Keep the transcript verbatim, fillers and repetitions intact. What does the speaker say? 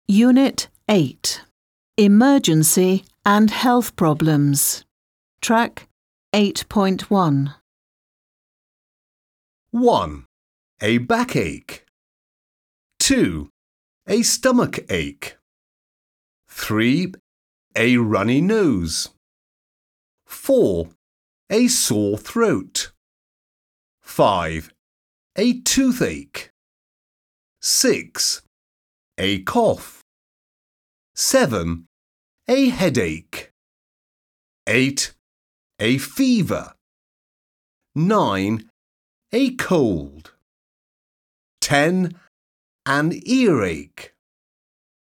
Unit eight. Emergency and Health Problems. Track eight point one. one. A backache. two. A stomach ache. three. A runny nose. four. A sore throat. five. A toothache. six. A cough. seven. A headache. eight. A fever. nine. A cold. ten. An earache.